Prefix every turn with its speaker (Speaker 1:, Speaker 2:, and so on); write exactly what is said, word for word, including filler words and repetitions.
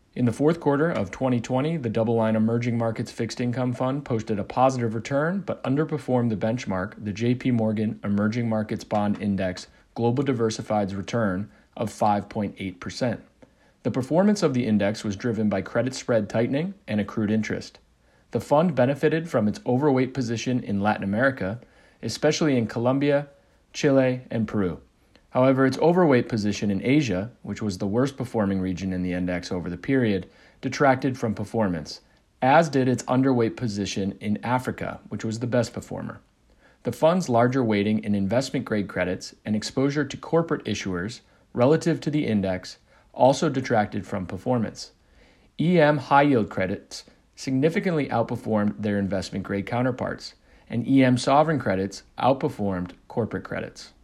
Speaker 1: In the fourth quarter of twenty twenty, the DoubleLine Emerging Markets Fixed Income Fund posted a positive return but underperformed the benchmark, the J P Morgan Emerging Markets Bond Index Global Diversified's return of five point eight percent. The performance of the index was driven by credit spread tightening and accrued interest. The fund benefited from its overweight position in Latin America, especially in Colombia, Chile, and Peru. However, its overweight position in Asia, which was the worst performing region in the index over the period, detracted from performance, as did its underweight position in Africa, which was the best performer. The fund's larger weighting in investment-grade credits and exposure to corporate issuers relative to the index also detracted from performance. E M high-yield credits significantly outperformed their investment-grade counterparts, and E M sovereign credits outperformed corporate credits.